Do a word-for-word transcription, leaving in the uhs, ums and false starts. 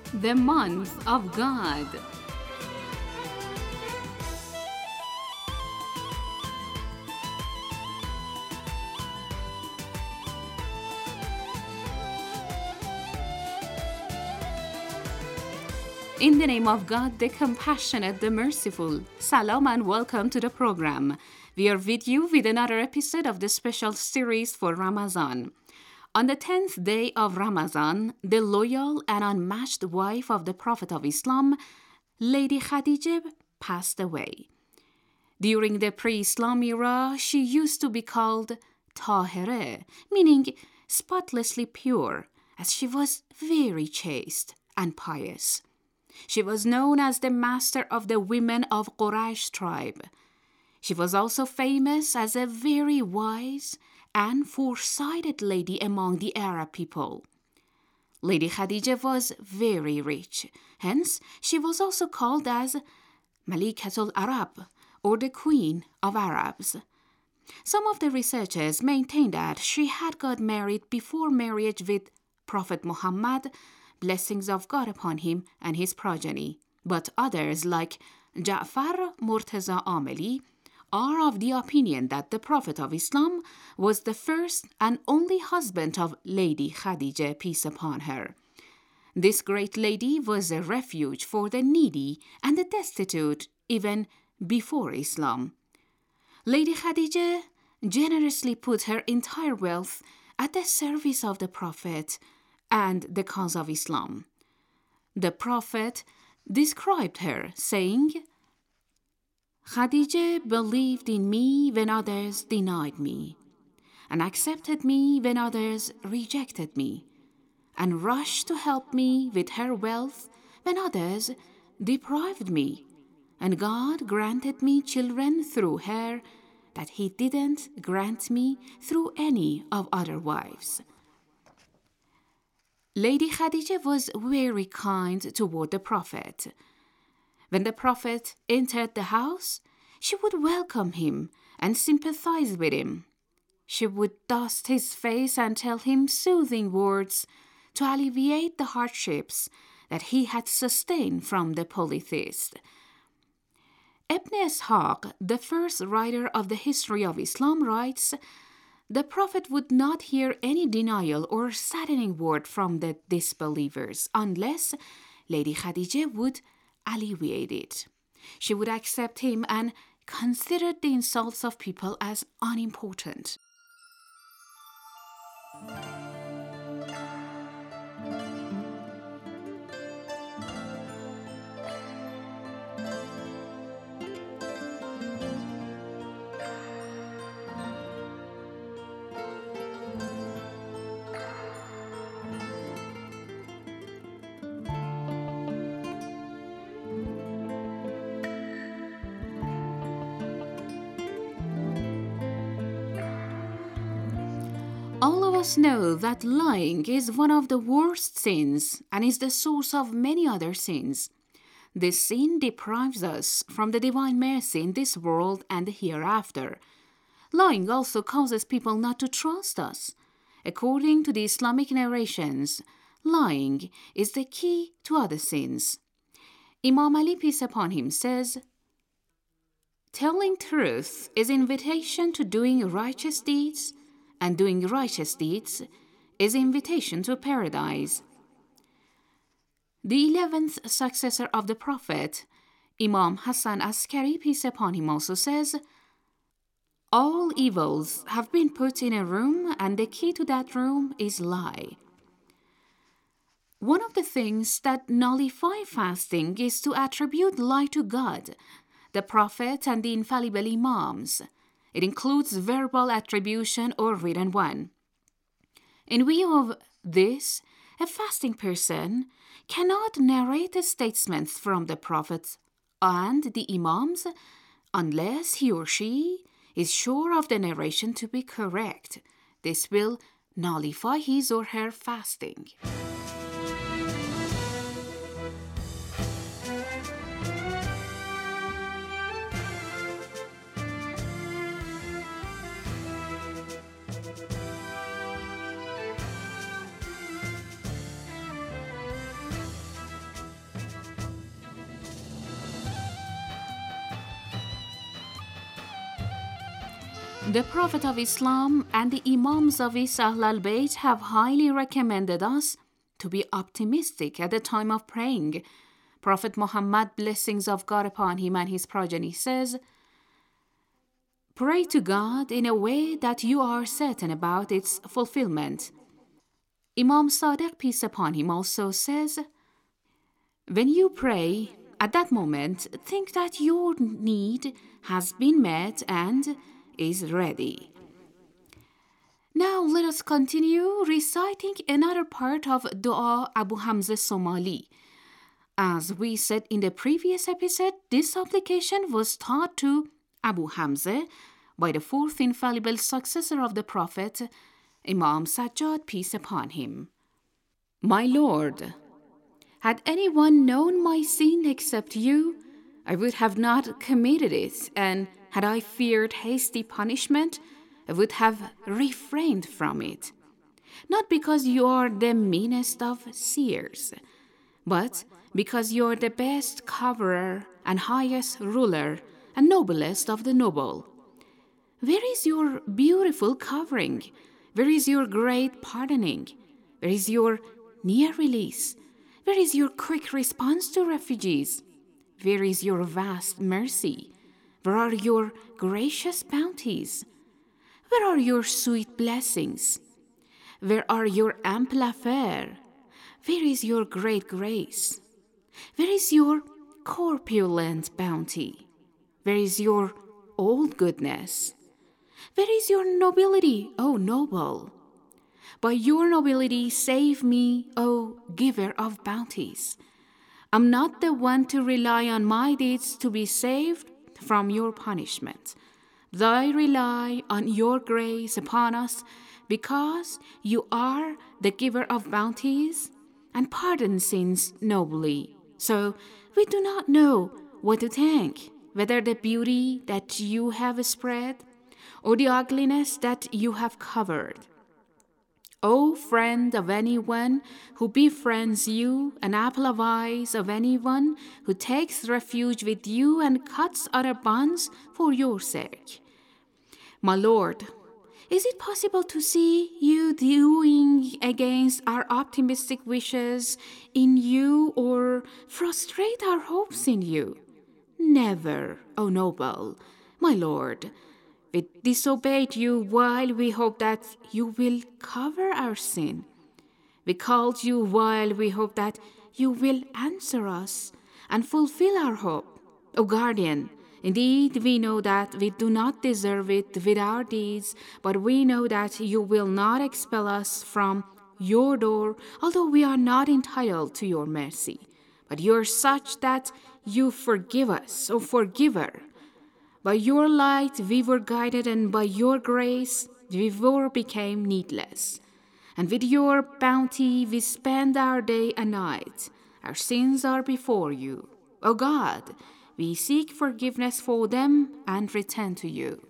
The month of God. In the name of God, the compassionate, the merciful. Salam and welcome to the program. We are with you with another episode of the special series for Ramadan. On the tenth day of Ramadan, the loyal and unmatched wife of the Prophet of Islam, Lady Khadijah, passed away. During the pre-Islam era, she used to be called Tahira, meaning spotlessly pure, as she was very chaste and pious. She was known as the master of the women of Quraysh tribe. She was also famous as a very wise and foresighted lady among the Arab people. Lady Khadijah was very rich, hence she was also called as Malikatul Arab, or the Queen of Arabs. Some of the researchers maintain that she had got married before marriage with Prophet Muhammad, blessings of God upon him and his progeny, but others like Ja'far Murtaza Ameli are of the opinion that the Prophet of Islam was the first and only husband of Lady Khadijah, peace upon her. This great lady was a refuge for the needy and the destitute even before Islam. Lady Khadijah generously put her entire wealth at the service of the Prophet and the cause of Islam. The Prophet described her, saying, Khadijah believed in me when others denied me, and accepted me when others rejected me, and rushed to help me with her wealth when others deprived me, and God granted me children through her that He didn't grant me through any of other wives. Lady Khadijah was very kind toward the Prophet. When the Prophet entered the house, she would welcome him and sympathize with him. She would dust his face and tell him soothing words to alleviate the hardships that he had sustained from the polytheist. Ibn Ishaq, the first writer of the history of Islam, writes, the Prophet would not hear any denial or saddening word from the disbelievers unless Lady Khadijah would alleviate it. She would accept him and consider the insults of people as unimportant. All of us know that lying is one of the worst sins and is the source of many other sins. This sin deprives us from the divine mercy in this world and the hereafter. Lying also causes people not to trust us. According to the Islamic narrations, lying is the key to other sins. Imam Ali, peace upon him, says, telling truth is invitation to doing righteous deeds, and doing righteous deeds is invitation to paradise. The eleventh successor of the Prophet, Imam Hassan Askari, peace upon him, also says, all evils have been put in a room, and the key to that room is lie. One of the things that nullify fasting is to attribute lie to God, the Prophet, and the infallible Imams. It includes verbal attribution or written one. In view of this, a fasting person cannot narrate the statements from the Prophet and the Imams unless he or she is sure of the narration to be correct. This will nullify his or her fasting. The Prophet of Islam and the Imams of his Ahl al-Bayt have highly recommended us to be optimistic at the time of praying. Prophet Muhammad, blessings of God upon him and his progeny, says, "Pray to God in a way that you are certain about its fulfillment." Imam Sadiq, peace upon him, also says, "When you pray, at that moment, think that your need has been met and is ready." Now let us continue reciting another part of Dua Abu Hamza Somali. As we said in the previous episode, this supplication was taught to Abu Hamza by the fourth infallible successor of the Prophet, Imam Sajjad, peace upon him. My Lord, had anyone known my sin except you, I would have not committed it, and had I feared hasty punishment, I would have refrained from it. Not because you are the meanest of seers, but because you are the best coverer and highest ruler and noblest of the noble. Where is your beautiful covering? Where is your great pardoning? Where is your near release? Where is your quick response to refugees? Where is your vast mercy? Where are your gracious bounties? Where are your sweet blessings? Where are your ample affair? Where is your great grace? Where is your corpulent bounty? Where is your old goodness? Where is your nobility, O noble? By your nobility save me, O giver of bounties. I'm not the one to rely on my deeds to be saved from your punishment. But I rely on your grace upon us because you are the giver of bounties and pardon sins nobly. So we do not know what to think, whether the beauty that you have spread or the ugliness that you have covered. O friend of anyone who befriends you, an apple of eyes of anyone who takes refuge with you and cuts other bonds for your sake. My Lord, is it possible to see you doing against our optimistic wishes in you or frustrate our hopes in you? Never, O noble, my Lord. We disobeyed you while we hope that you will cover our sin. We called you while we hope that you will answer us and fulfill our hope. O guardian, indeed we know that we do not deserve it with our deeds, but we know that you will not expel us from your door, although we are not entitled to your mercy. But you are such that you forgive us, O forgiver. By your light we were guided, and by your grace we were became needless. And with your bounty we spend our day and night. Our sins are before you. O God, we seek forgiveness for them and return to you.